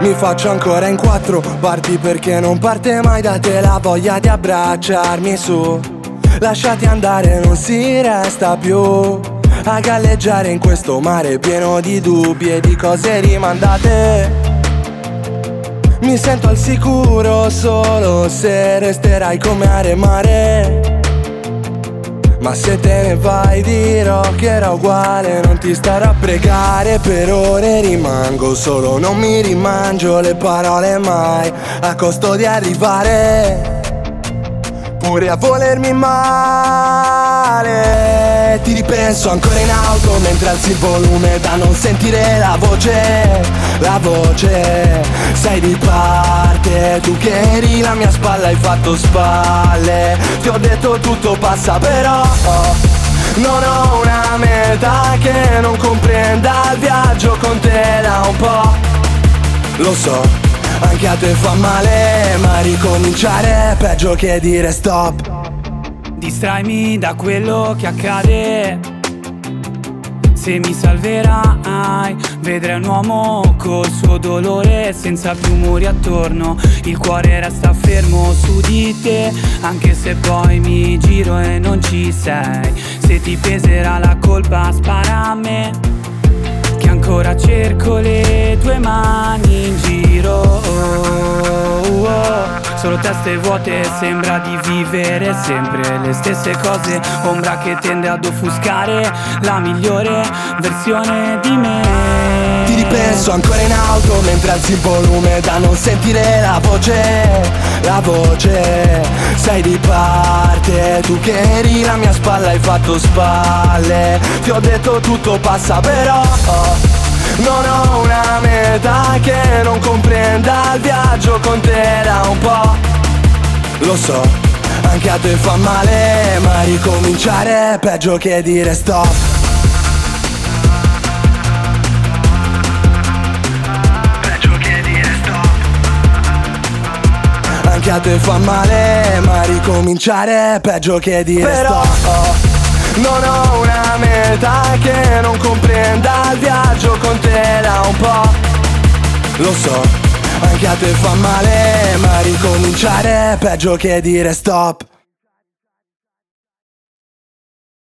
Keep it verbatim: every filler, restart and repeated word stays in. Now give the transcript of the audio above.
Mi faccio ancora in quattro parti perché non parte mai da te la voglia di abbracciarmi su. Lasciati andare, non si resta più a galleggiare in questo mare pieno di dubbi e di cose rimandate. Mi sento al sicuro solo se resterai come are mare. Ma se te ne vai dirò che era uguale, non ti starò a pregare. Per ore rimango solo, non mi rimangio le parole mai, a costo di arrivare pure a volermi male. Ti ripenso ancora in auto mentre alzi il volume da non sentire la voce, la voce. Sei di parte, tu che eri la mia spalla, hai fatto spalle. Ti ho detto tutto passa però non ho una meta che non comprenda il viaggio con te da un po'. Lo so, anche a te fa male, ma ricominciare è peggio che dire stop. Distraimi da quello che accade. Se mi salverai, vedrai un uomo col suo dolore, senza più muri attorno. Il cuore resta fermo su di te, anche se poi mi giro e non ci sei. Se ti peserà la colpa spara a me, che ancora cerco le tue mani in giro. oh, oh. Solo teste vuote, sembra di vivere sempre le stesse cose. Ombra che tende ad offuscare la migliore versione di me. Ti ripenso ancora in auto mentre alzi il volume da non sentire la voce, la voce. Sei di parte, tu che eri la mia spalla, hai fatto spalle. Ti ho detto tutto passa però non ho una meta che non comprenda il viaggio con te da un po'. Lo so, anche a te fa male, ma ricominciare è peggio che dire stop. Peggio che dire stop. Anche a te fa male, ma ricominciare è peggio che dire però stop. Non ho una meta che non comprenda il viaggio con te da un po'. Lo so, anche a te fa male, ma ricominciare è peggio che dire stop.